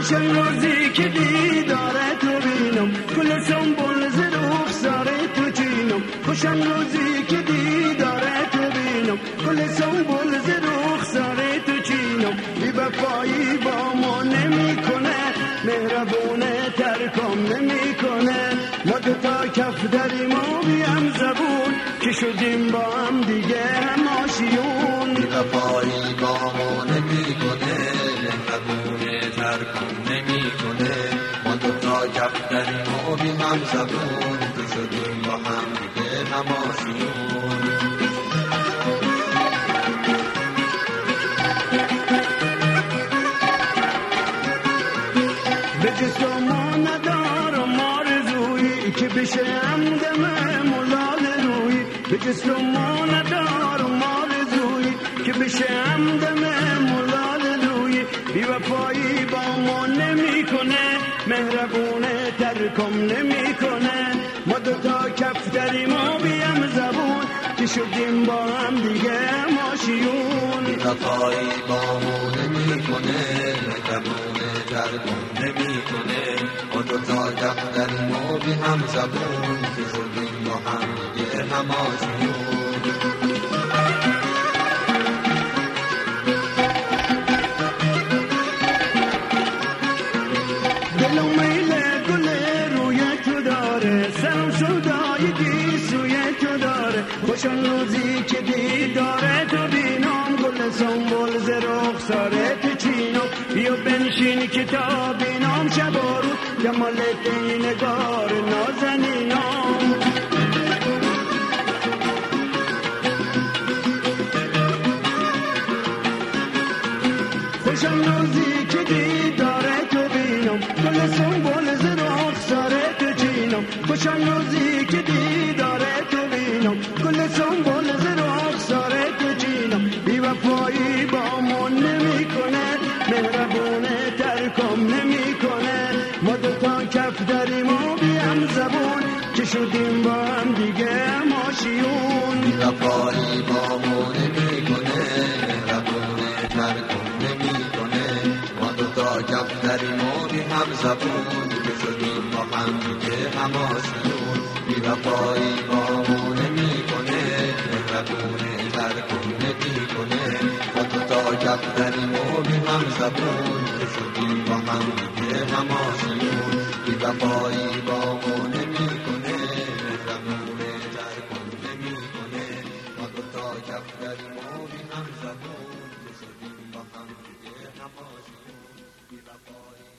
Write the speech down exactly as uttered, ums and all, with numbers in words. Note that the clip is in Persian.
خوشم روزی که دیداره تو بینم گل سنبول ز رخسار تو چینم خوشم روزی که دیداره تو بینم گل سنبول ز رخسار تو چینم بی وفایی با ما نمیکنه مهربونه ترکم نمیکنه ما دو تا کف داریم و بیم زبون که شدیم با هم دیگه هم آشیون بی وفایی با ما نمیکنه مهربونه ترکم نمیکنه ما دو تا کف داریم و بیم زبون که شدیم با هم دیگه هم آشیون به جسم ما ندارم آرزویی که بشه همدم ملال روی به جسم ما ندارم آرزویی که بشه همدم ملال روی بی وفایی با ما نمیکنه مهربونه ترکم نمیکنه ما دو تا کف داریم و بیم زبون که شدیم با هم دیگه ماشیون بی وفایی با ما نمیکنه مهربونه ترکم نمیکنه ما دو تا کف داریم و بیم زبون که شدیم با هم دیگه هم آشیون دلم میل گل روی تو داره سرم سودای گیسوی تو داره خوشم روزی که دیداره تو بینم گل سنبول ز رخسار تو چینم بیا بنشین کتاب بینم شب و روز جمال نگار نازنینم خوشم روزی که دیداره تو بینم گل سنبول ز رخسار تو چینم خوشم روزی که دیداره تو بینم گل سنبول ز رخسار تو چینم بی وفایی با من نمیکنه مهربونه ترکم نمیکنه ما دو تا کف داریم و بیم زبون که شدیم با هم دیگه ماشیون بی وفایی با ما نمیکنه مهربونه ترکم نمیکنه ما دو تا کف داریم و بیم زبون که شدیم با هم دیگه هم آشیون بی وفایی با ما نمیکنه مهربونه ترکم نمیکنه ما دو تا کف داریم و بیم زبون که شدیم با هم دیگه هم آشیون بی وفایی با ما نمیکنه مهربونه ترکم نمیکنه ما دو تا کف داریم و بیم زبون که شدیم با هم دیگه هم آشیون بی وفایی